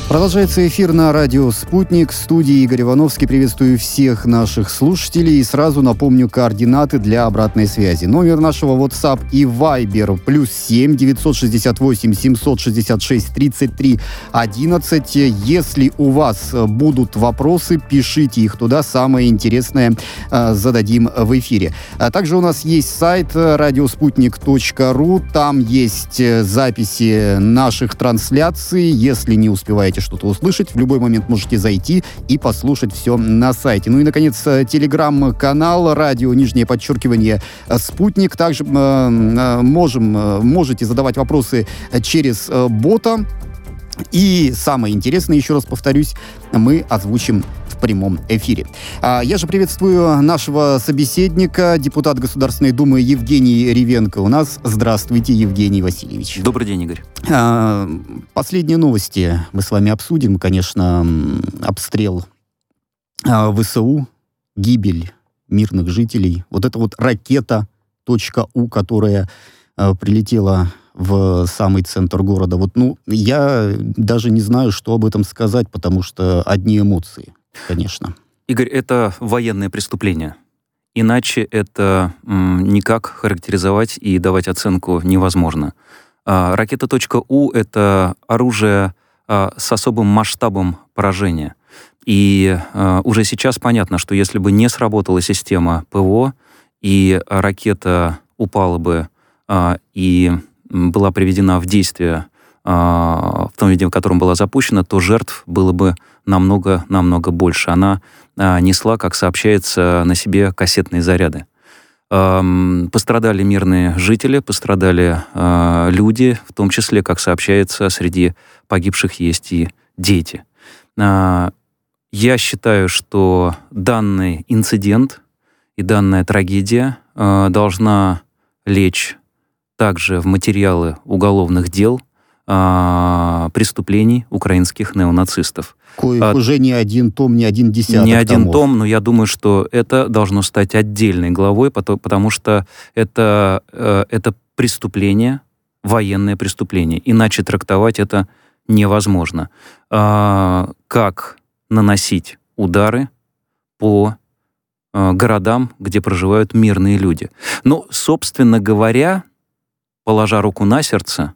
Продолжается эфир на радио «Спутник». В студии Игорь Ивановский. Приветствую всех наших слушателей. И сразу напомню координаты для обратной связи. Номер нашего WhatsApp и Viber +7 968 766 33 11. Если у вас будут вопросы, пишите их туда. Самое интересное зададим в эфире. Также у нас есть сайт радиоспутник.ру. Там есть записи наших трансляций. Если не успеваете что-то услышать, в любой момент можете зайти и послушать все на сайте. Ну и, наконец, телеграм-канал радио, _спутник. Также можете задавать вопросы через бота. И самое интересное, еще раз повторюсь, мы озвучим в прямом эфире. Я же приветствую нашего собеседника, депутат Государственной Думы Евгений Ревенко у нас. Здравствуйте, Евгений Васильевич. Добрый день, Игорь. Последние новости мы с вами обсудим. Конечно, обстрел ВСУ, гибель мирных жителей. Вот эта вот ракета .У, которая прилетела в самый центр города. Я даже не знаю, что об этом сказать, потому что одни эмоции, конечно. Игорь, это военное преступление. Иначе это никак характеризовать и давать оценку невозможно. Ракета .У — это оружие с особым масштабом поражения. И уже сейчас понятно, что если бы не сработала система ПВО, и ракета упала бы и была приведена в действие в том виде, в котором была запущена, то жертв было бы намного больше. Она несла, как сообщается, на себе кассетные заряды. Пострадали мирные жители, пострадали люди, в том числе, как сообщается, среди погибших есть и дети. Я считаю, что данный инцидент и данная трагедия должна лечь также в материалы уголовных дел преступлений украинских неонацистов. Уже не один том, не один десяток Не один томов. том, но я думаю, что это должно стать отдельной главой, потому что это преступление, военное преступление. Иначе трактовать это невозможно. Как наносить удары по городам, где проживают мирные люди. Собственно говоря, положа руку на сердце,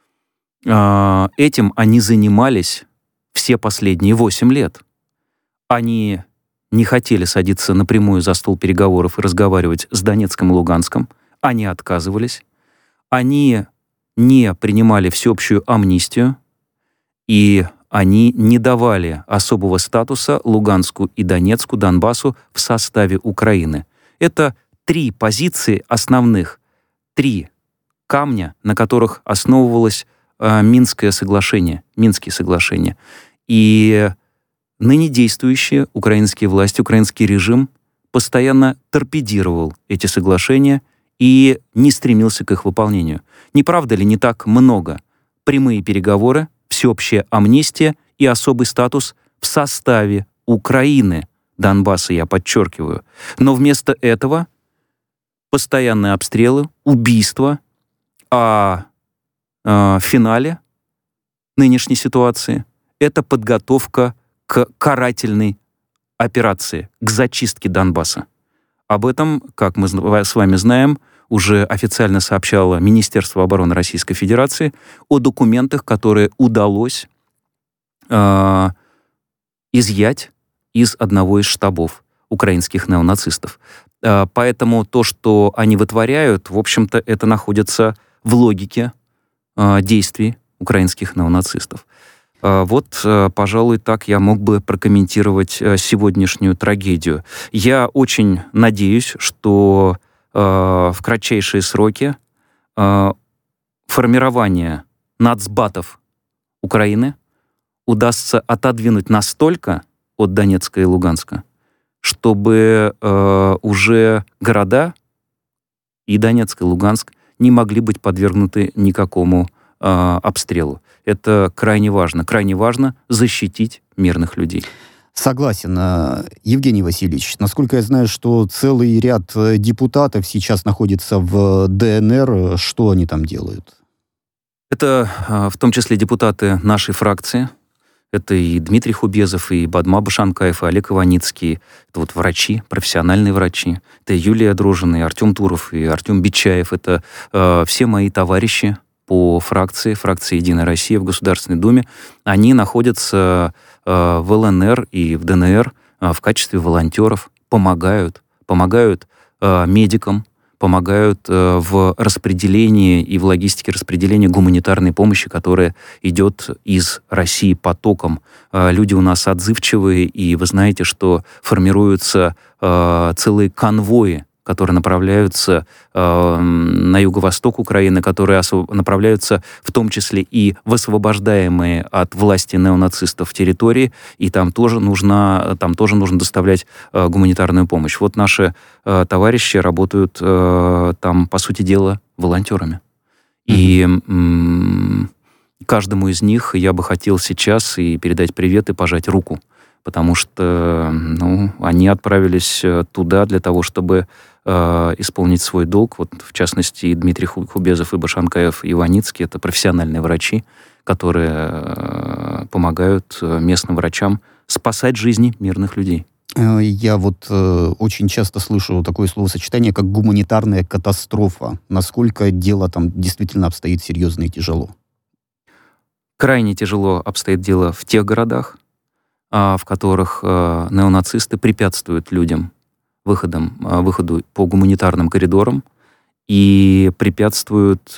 этим они занимались все последние 8 лет. Они не хотели садиться напрямую за стол переговоров и разговаривать с Донецком и Луганском. Они отказывались. Они не принимали всеобщую амнистию, и они не давали особого статуса Луганску и Донецку, Донбассу в составе Украины. Это 3 позиции основных, 3 камня, на которых основывалось Минские соглашения. И ныне действующие украинские власти, украинский режим постоянно торпедировал эти соглашения и не стремился к их выполнению. Не правда ли, не так много? Прямые переговоры, всеобщая амнистия и особый статус в составе Украины, Донбасса, я подчеркиваю. Но вместо этого постоянные обстрелы, убийства, а в финале нынешней ситуации это подготовка к карательной операции, к зачистке Донбасса. Об этом, как мы с вами знаем, уже официально сообщало Министерство обороны Российской Федерации о документах, которые удалось изъять из одного из штабов украинских неонацистов. Поэтому то, что они вытворяют, в общем-то, это находится в логике действий украинских неонацистов. Пожалуй, так я мог бы прокомментировать сегодняшнюю трагедию. Я очень надеюсь, что в кратчайшие сроки формирование нацбатов Украины удастся отодвинуть настолько от Донецка и Луганска, чтобы уже города и Донецк, и Луганск не могли быть подвергнуты никакому обстрелу. Это крайне важно. Крайне важно защитить мирных людей. Согласен. Евгений Васильевич, насколько я знаю, что целый ряд депутатов сейчас находится в ДНР. Что они там делают? Это в том числе депутаты нашей фракции. Это и Дмитрий Хубезов, и Бадма Башанкаев, и Олег Иваницкий. Это вот врачи, профессиональные врачи. Это Юлия Дрожина, и Артем Туров, и Артем Бичаев. Это все мои товарищи по фракции «Единая Россия» в Государственной Думе. Они находятся в ЛНР и в ДНР в качестве волонтеров, помогают медикам, помогают в распределении и в логистике распределения гуманитарной помощи, которая идет из России потоком. Люди у нас отзывчивые, и вы знаете, что формируются целые конвои, которые направляются на юго-восток Украины, которые направляются в том числе и в освобождаемые от власти неонацистов территории, и там тоже нужно доставлять гуманитарную помощь. Вот наши товарищи работают там, по сути дела, волонтерами. И каждому из них я бы хотел сейчас и передать привет, и пожать руку, потому что они отправились туда для того, чтобы исполнить свой долг. Вот, в частности, и Дмитрий Хубезов, и Башанкаев, и Иваницкий — это профессиональные врачи, которые помогают местным врачам спасать жизни мирных людей. Я вот очень часто слышу такое словосочетание, как гуманитарная катастрофа. Насколько дело там действительно обстоит серьезно и тяжело? Крайне тяжело обстоит дело в тех городах, в которых неонацисты препятствуют людям выходу по гуманитарным коридорам и препятствуют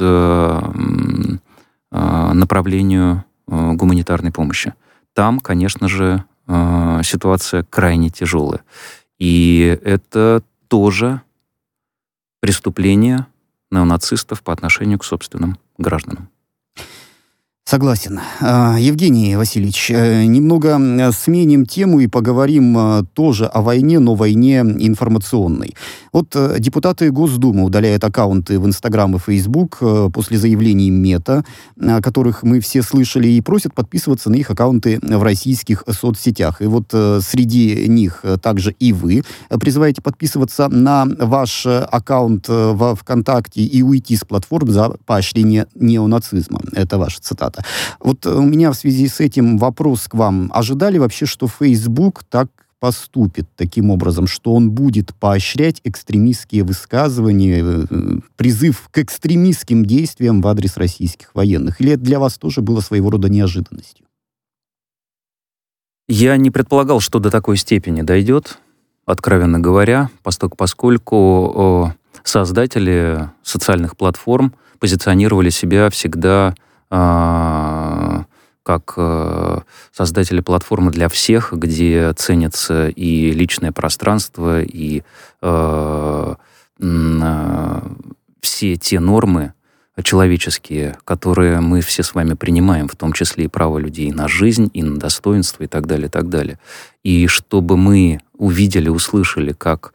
направлению гуманитарной помощи. Там, конечно же, ситуация крайне тяжелая. И это тоже преступление неонацистов по отношению к собственным гражданам. Согласен. Евгений Васильевич, немного сменим тему и поговорим тоже о войне, но войне информационной. Вот депутаты Госдумы удаляют аккаунты в Инстаграм и Фейсбук после заявлений Мета, о которых мы все слышали, и просят подписываться на их аккаунты в российских соцсетях. И вот среди них также и вы призываете подписываться на ваш аккаунт во ВКонтакте и уйти с платформ за поощрение неонацизма. Это ваша цитата. Вот у меня в связи с этим вопрос к вам. Ожидали вообще, что Facebook так поступит таким образом, что он будет поощрять экстремистские высказывания, призыв к экстремистским действиям в адрес российских военных? Или это для вас тоже было своего рода неожиданностью? Я не предполагал, что до такой степени дойдет, откровенно говоря, поскольку создатели социальных платформ позиционировали себя всегда как создатели платформы для всех, где ценится и личное пространство, и все те нормы человеческие, которые мы все с вами принимаем, в том числе и право людей на жизнь, и на достоинство, и так далее, и так далее. И чтобы мы увидели, услышали, как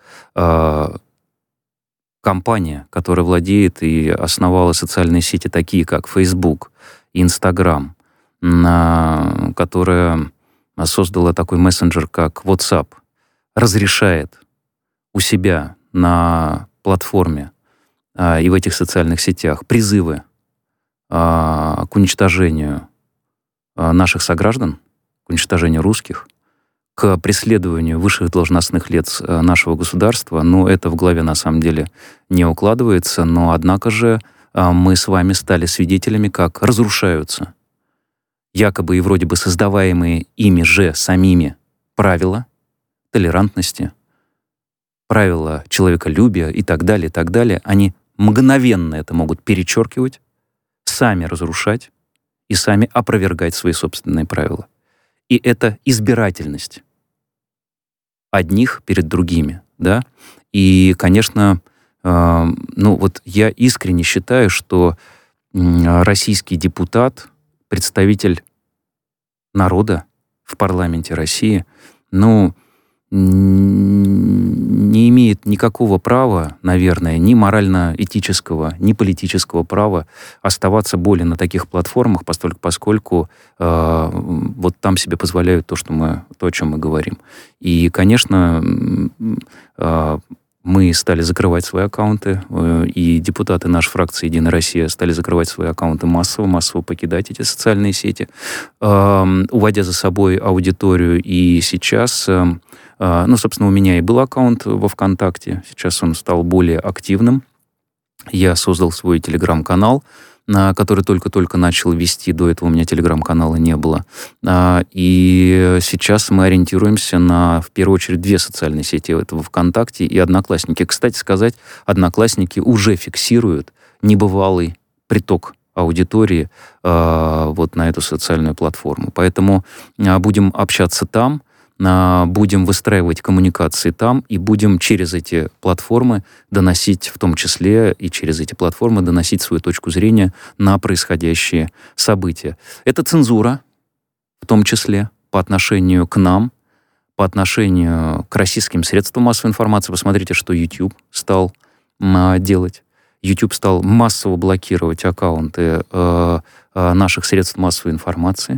компания, которая владеет и основала социальные сети, такие как Facebook, Instagram, которая создала такой мессенджер, как WhatsApp, разрешает у себя на платформе и в этих социальных сетях призывы к уничтожению наших сограждан, к уничтожению русских, к преследованию высших должностных лиц нашего государства, это в голове на самом деле не укладывается, но однако же мы с вами стали свидетелями, как разрушаются якобы и вроде бы создаваемые ими же самими правила толерантности, правила человеколюбия и так далее, они мгновенно это могут перечеркивать, сами разрушать и сами опровергать свои собственные правила. И это избирательность одних перед другими, да. И, конечно, я искренне считаю, что российский депутат, представитель народа в парламенте России, не имеет никакого права, наверное, ни морально-этического, ни политического права оставаться более на таких платформах, поскольку вот там себе позволяют то, о чем мы говорим. И, конечно, мы стали закрывать свои аккаунты, и депутаты нашей фракции «Единая Россия» стали закрывать свои аккаунты массово покидать эти социальные сети, уводя за собой аудиторию. И сейчас, собственно, у меня и был аккаунт во ВКонтакте, сейчас он стал более активным. Я создал свой телеграм-канал, который только-только начал вести, до этого у меня телеграм-канала не было. И сейчас мы ориентируемся на, в первую очередь, две социальные сети. Это ВКонтакте и Одноклассники. Кстати сказать, Одноклассники уже фиксируют небывалый приток аудитории вот на эту социальную платформу. Поэтому будем общаться там, будем выстраивать коммуникации там и будем через эти платформы доносить, в том числе и через эти платформы доносить свою точку зрения на происходящие события. Это цензура, в том числе по отношению к нам, по отношению к российским средствам массовой информации. Посмотрите, что YouTube стал делать. YouTube стал массово блокировать аккаунты наших средств массовой информации.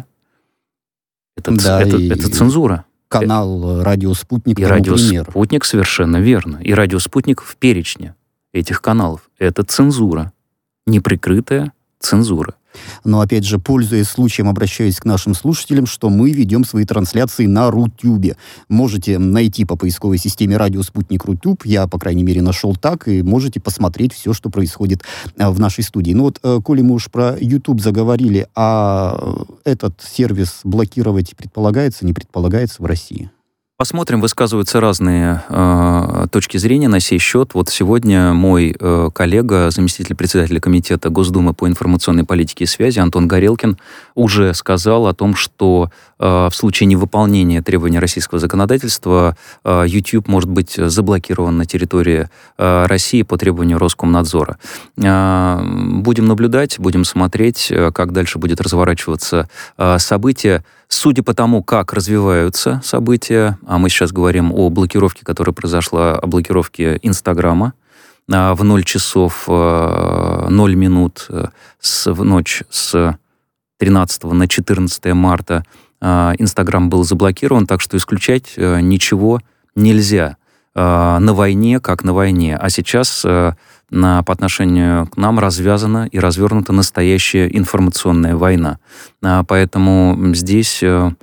Это цензура. Канал «Радио Спутник» и «Радио Спутник», совершенно верно. И «Радио Спутник» в перечне этих каналов. Это цензура. Неприкрытая цензура. Но, опять же, пользуясь случаем, обращаюсь к нашим слушателям, что мы ведем свои трансляции на Рутюбе. Можете найти по поисковой системе «Радио Спутник Рутюб». Я, по крайней мере, нашел так, и можете посмотреть все, что происходит в нашей студии. Ну вот, коли мы уж про YouTube заговорили, а этот сервис блокировать предполагается, не предполагается в России? Посмотрим, высказываются разные точки зрения на сей счет. Вот сегодня мой коллега, заместитель председателя Комитета Госдумы по информационной политике и связи Антон Горелкин уже сказал о том, что в случае невыполнения требований российского законодательства YouTube может быть заблокирован на территории России по требованию Роскомнадзора. Будем наблюдать, будем смотреть, как дальше будет разворачиваться событие. Судя по тому, как развиваются события, а мы сейчас говорим о блокировке, которая произошла, о блокировке Инстаграма в 0 часов 0 минут в ночь с 13 на 14 марта Инстаграм был заблокирован, так что исключать ничего нельзя. На войне, как на войне. А сейчас по отношению к нам развязана и развернута настоящая информационная война. Поэтому здесь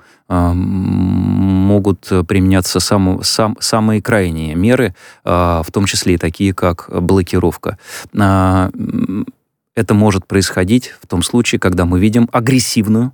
могут применяться самые крайние меры, в том числе и такие, как блокировка. Это может происходить в том случае, когда мы видим агрессивную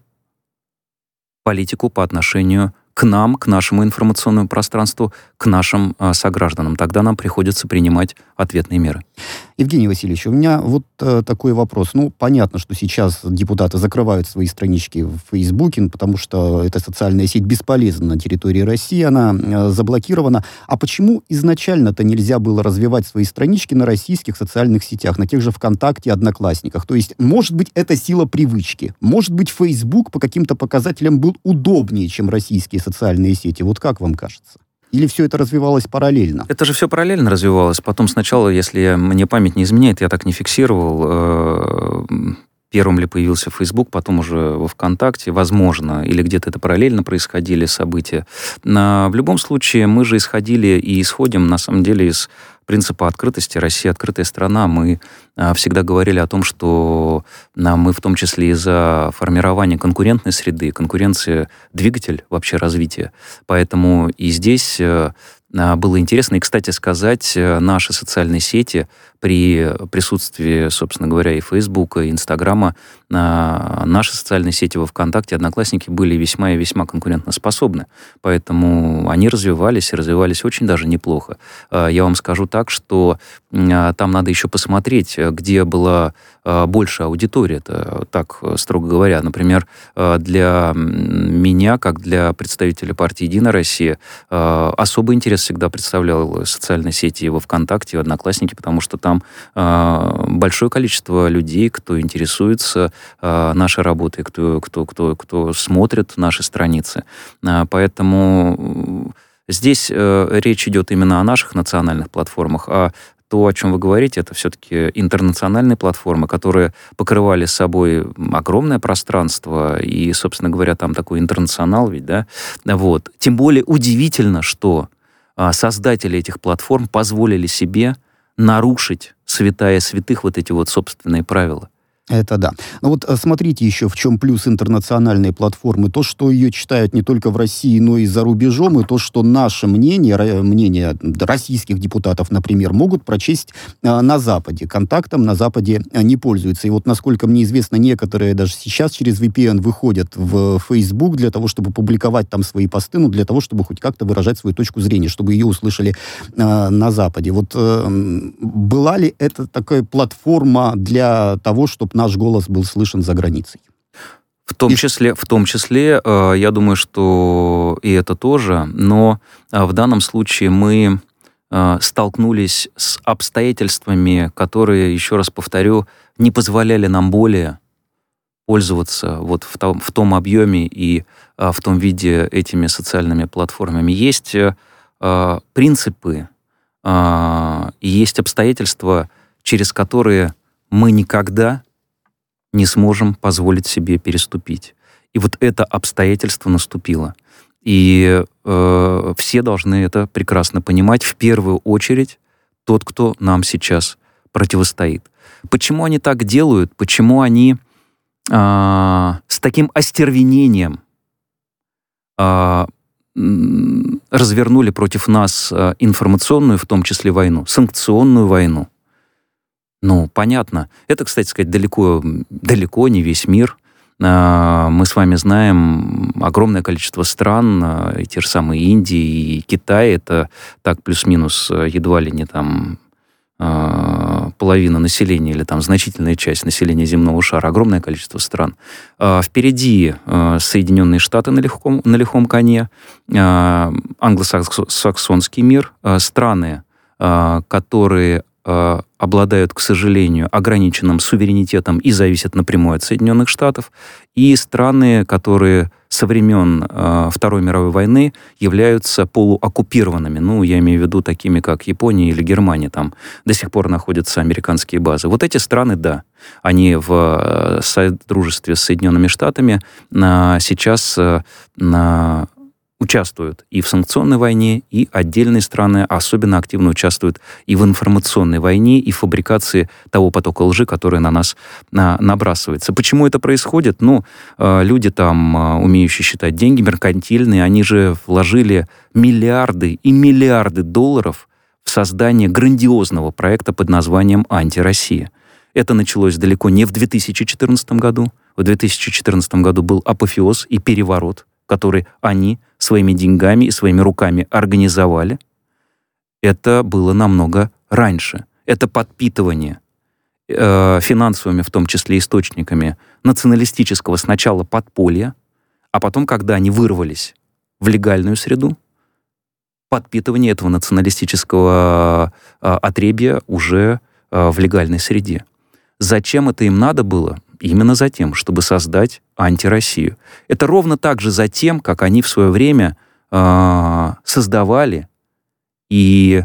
политику по отношению к нам, к нашему информационному пространству, к нашим согражданам. Тогда нам приходится принимать ответные меры. Евгений Васильевич, у меня вот такой вопрос. Ну, понятно, что сейчас депутаты закрывают свои странички в Фейсбуке, потому что эта социальная сеть бесполезна на территории России, она заблокирована. А почему изначально-то нельзя было развивать свои странички на российских социальных сетях, на тех же ВКонтакте, Одноклассниках? То есть, может быть, это сила привычки. Может быть, Фейсбук по каким-то показателям был удобнее, чем российские социальные сети. Вот как вам кажется? Или все это развивалось параллельно? Это же все параллельно развивалось. Потом сначала, если мне память не изменяет, я так не фиксировал, первым ли появился Facebook, потом уже во ВКонтакте, возможно, или где-то это параллельно происходили события. В любом случае, мы же исходили и исходим, на самом деле, из принципа открытости. Россия открытая страна. Мы всегда говорили о том, что мы в том числе и за формирование конкурентной среды. Конкуренция — двигатель вообще развития. Поэтому и здесь было интересно. И, кстати сказать, наши социальные сети при присутствии, собственно говоря, и Фейсбука, и Инстаграма, наши социальные сети во ВКонтакте, Одноклассники были весьма и весьма конкурентоспособны. Поэтому они развивались, и развивались очень даже неплохо. Я вам скажу так, что там надо еще посмотреть, где была больше аудитория. Это так, строго говоря. Например, для меня, как для представителя партии «Единая Россия», особый интерес всегда представлял социальные сети во ВКонтакте, и Одноклассники, потому что там большое количество людей, кто интересуется нашей работой, кто смотрит наши страницы. Поэтому здесь речь идет именно о наших национальных платформах, а то, о чем вы говорите, это все-таки интернациональные платформы, которые покрывали собой огромное пространство, и, собственно говоря, там такой интернационал ведь, да, вот. Тем более удивительно, что создатели этих платформ позволили себе нарушить святая святых вот эти вот собственные правила. Это да. Но вот смотрите еще, в чем плюс интернациональной платформы. То, что ее читают не только в России, но и за рубежом, и то, что наше мнение российских депутатов, например, могут прочесть на Западе. Контактом на Западе не пользуются. И вот, насколько мне известно, некоторые даже сейчас через VPN выходят в Facebook для того, чтобы публиковать там свои посты, ну, для того, чтобы хоть как-то выражать свою точку зрения, чтобы ее услышали на Западе. Вот была ли это такая платформа для того, чтобы наш голос был слышен за границей? В том числе, я думаю, что и это тоже, но в данном случае мы столкнулись с обстоятельствами, которые, еще раз повторю, не позволяли нам более пользоваться вот в том объеме и в том виде этими социальными платформами. Есть принципы и есть обстоятельства, через которые мы никогда не сможем позволить себе переступить. И вот это обстоятельство наступило. И все должны это прекрасно понимать. В первую очередь тот, кто нам сейчас противостоит. Почему они так делают? Почему они с таким остервенением развернули против нас информационную, в том числе войну, санкционную войну? Ну, понятно. Это, кстати сказать, далеко не весь мир. Мы с вами знаем огромное количество стран, и те же самые Индии, и Китай. Это так плюс-минус едва ли не там половина населения или там значительная часть населения земного шара. Огромное количество стран. Впереди Соединенные Штаты на лихом коне, англосаксонский мир, страны, которые обладают, к сожалению, ограниченным суверенитетом и зависят напрямую от Соединенных Штатов, и страны, которые со времен Второй мировой войны являются полуоккупированными. Ну, я имею в виду такими, как Япония или Германия. Там до сих пор находятся американские базы. Вот эти страны, да, они в содружестве с Соединенными Штатами сейчас участвуют и в санкционной войне, и отдельные страны особенно активно участвуют и в информационной войне, и в фабрикации того потока лжи, который на нас набрасывается. Почему это происходит? Ну, люди там, умеющие считать деньги, меркантильные, они же вложили миллиарды и миллиарды долларов в создание грандиозного проекта под названием «Антироссия». Это началось далеко не в 2014 году. В 2014 году был апофеоз и переворот, который они своими деньгами и своими руками организовали. Это было намного раньше. Это подпитывание финансовыми, в том числе источниками, националистического сначала подполья, а потом, когда они вырвались в легальную среду, подпитывание этого националистического отребья уже в легальной среде. Зачем это им надо было? Именно за тем, чтобы создать антироссию. Это ровно так же за тем, как они в свое время создавали и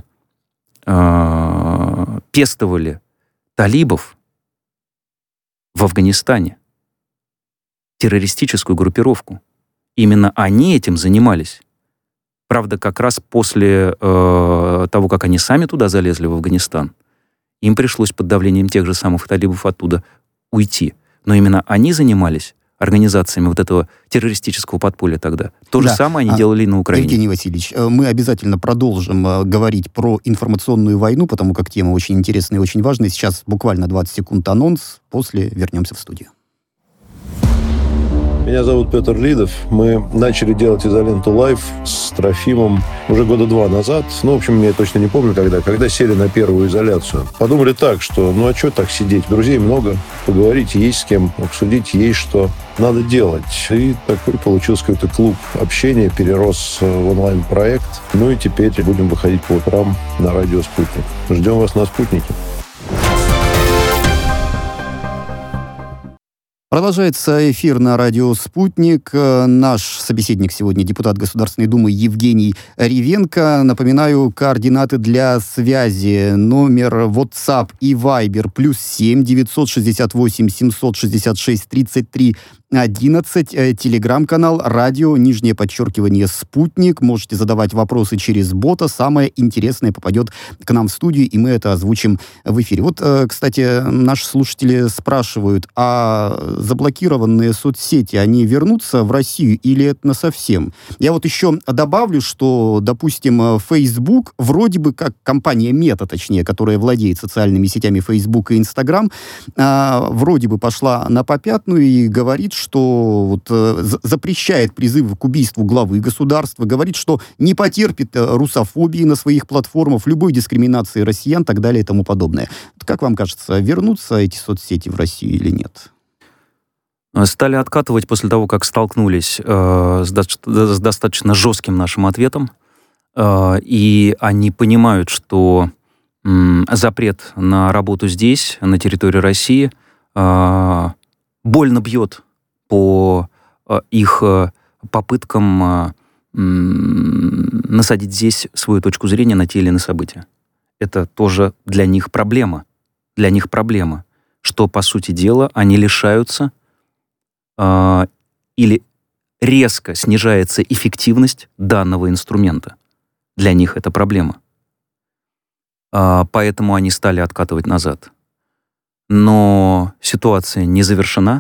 пестовали талибов в Афганистане, террористическую группировку. Именно они этим занимались. Правда, как раз после того, как они сами туда залезли, в Афганистан, им пришлось под давлением тех же самых талибов оттуда уйти. Но именно они занимались организациями вот этого террористического подполья тогда. То же самое они делали и на Украине. Евгений Васильевич, мы обязательно продолжим говорить про информационную войну, потому как тема очень интересная и очень важная. Сейчас буквально 20 секунд анонс, после вернемся в студию. Меня зовут Петр Лидов. Мы начали делать «Изоленту Лайв» с Трофимом уже года 2 назад. Ну, в общем, я точно не помню, когда сели на первую изоляцию. Подумали так, что ну а что так сидеть? Друзей много, поговорить есть с кем, обсудить есть что. Надо делать. И такой получился какой-то клуб общения, перерос в онлайн-проект. Ну и теперь будем выходить по утрам на радио «Спутник». Ждем вас на «Спутнике». Продолжается эфир на радио «Спутник». Наш собеседник сегодня депутат Государственной Думы Евгений Ревенко. Напоминаю, координаты для связи. Номер WhatsApp и Viber +7 968 766 33 11, телеграм-канал, радио, _ «Спутник». Можете задавать вопросы через бота. Самое интересное попадет к нам в студию, и мы это озвучим в эфире. Вот, кстати, наши слушатели спрашивают, а заблокированные соцсети, они вернутся в Россию или это насовсем? Я вот еще добавлю, что, допустим, Facebook, вроде бы как компания Мета, точнее, которая владеет социальными сетями Facebook и Instagram, вроде бы пошла на попятную и говорит, что вот, запрещает призывы к убийству главы государства, говорит, что не потерпит русофобии на своих платформах, любой дискриминации россиян и так далее и тому подобное. Как вам кажется, вернутся эти соцсети в Россию или нет? Стали откатывать после того, как столкнулись с достаточно жестким нашим ответом, и они понимают, что запрет на работу здесь, на территории России, больно бьет по их попыткам насадить здесь свою точку зрения на те или иные события. Это тоже для них проблема. Для них проблема, что, по сути дела, они лишаются или резко снижается эффективность данного инструмента. Для них это проблема. Поэтому они стали откатывать назад. Но ситуация не завершена.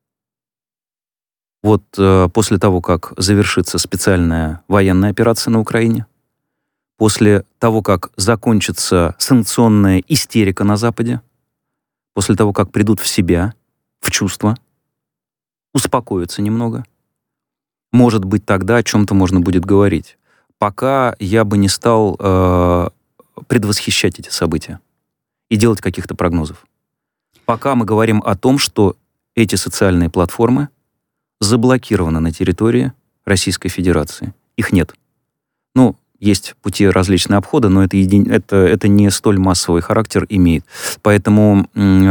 Вот после того, как завершится специальная военная операция на Украине, после того, как закончится санкционная истерика на Западе, после того, как придут в себя, в чувства, успокоятся немного, может быть, тогда о чем-то можно будет говорить. Пока я бы не стал предвосхищать эти события и делать каких-то прогнозов. Пока мы говорим о том, что эти социальные платформы заблокированы на территории Российской Федерации. Их нет. Ну, есть пути различные обхода, но это не столь массовый характер имеет. Поэтому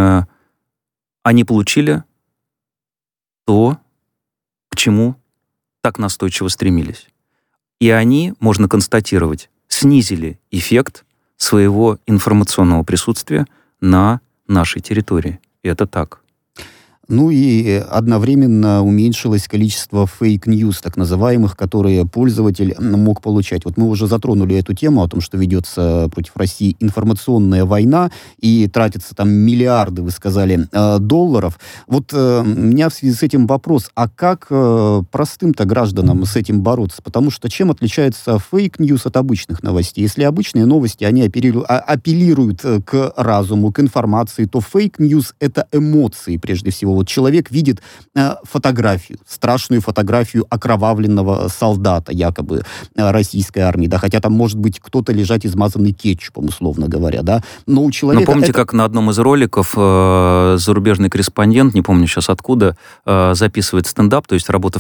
они получили то, к чему так настойчиво стремились. И они, можно констатировать, снизили эффект своего информационного присутствия на нашей территории. И это так. Ну и одновременно уменьшилось количество фейк-ньюс, так называемых, которые пользователь мог получать. Вот мы уже затронули эту тему о том, что ведется против России информационная война, и тратятся там миллиарды, вы сказали, долларов. Вот у меня в связи с этим вопрос, а как простым-то гражданам с этим бороться? Потому что чем отличается фейк-ньюс от обычных новостей? Если обычные новости, они апеллируют к разуму, к информации, то фейк-ньюс — это эмоции, прежде всего. Вот человек видит фотографию, страшную фотографию окровавленного солдата, якобы российской армии, да, хотя там может быть кто-то лежать измазанный кетчупом, условно говоря, да, но у человека... Но помните, как на одном из роликов зарубежный корреспондент, не помню сейчас откуда, записывает стендап, то есть работа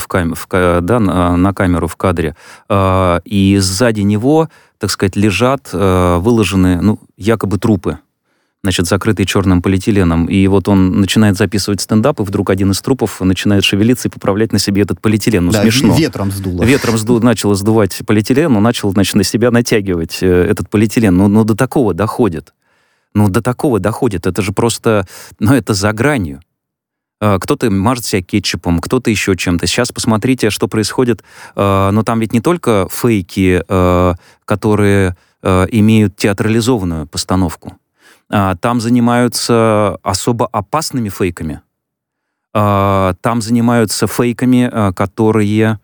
на камеру в кадре, и сзади него, так сказать, лежат выложены, якобы трупы, значит, закрытый черным полиэтиленом. И вот он начинает записывать стендап, и вдруг один из трупов начинает шевелиться и поправлять на себе этот полиэтилен. Да, смешно. Ветром сдуло. Начало сдувать полиэтилен, он начал, значит, на себя натягивать этот полиэтилен. Но до такого доходит. Это же просто, это за гранью. Кто-то мажет себя кетчупом, кто-то еще чем-то. Сейчас посмотрите, что происходит. Но там ведь не только фейки, которые имеют театрализованную постановку. Там занимаются особо опасными фейками. Там занимаются фейками, которые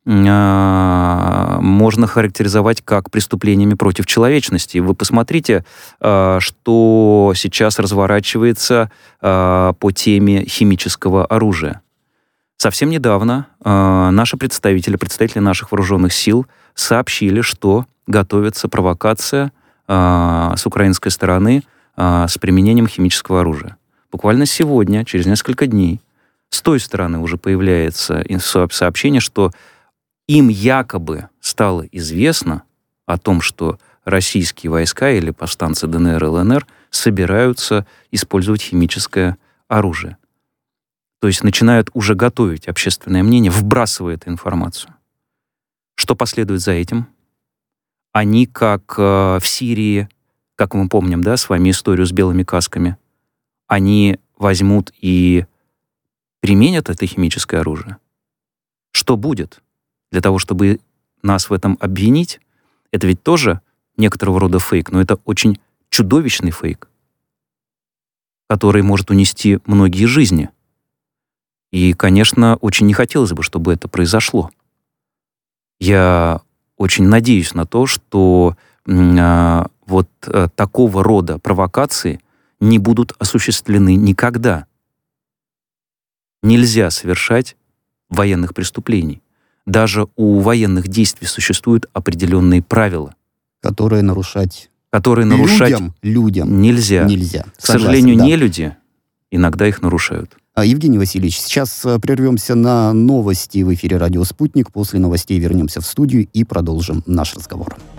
можно характеризовать как преступлениями против человечности. Вы посмотрите, что сейчас разворачивается по теме химического оружия. Совсем недавно наши представители наших вооруженных сил сообщили, что готовится провокация с украинской стороны с применением химического оружия. Буквально сегодня, через несколько дней, с той стороны уже появляется сообщение, что им якобы стало известно о том, что российские войска или повстанцы ДНР и ЛНР собираются использовать химическое оружие. То есть начинают уже готовить общественное мнение, вбрасывая эту информацию. Что последует за этим? Они, как в Сирии, как мы помним, да, с вами историю с белыми касками, они возьмут и применят это химическое оружие, что будет? Для того, чтобы нас в этом обвинить, это ведь тоже некоторого рода фейк, но это очень чудовищный фейк, который может унести многие жизни. И, конечно, очень не хотелось бы, чтобы это произошло. Я очень надеюсь на то, что такого рода провокации не будут осуществлены никогда. Нельзя совершать военных преступлений. Даже у военных действий существуют определенные правила, которые нарушать людям нельзя. К сожалению, нелюди иногда их нарушают. Евгений Васильевич, сейчас прервемся на новости в эфире «Радио Спутник». После новостей вернемся в студию и продолжим наш разговор.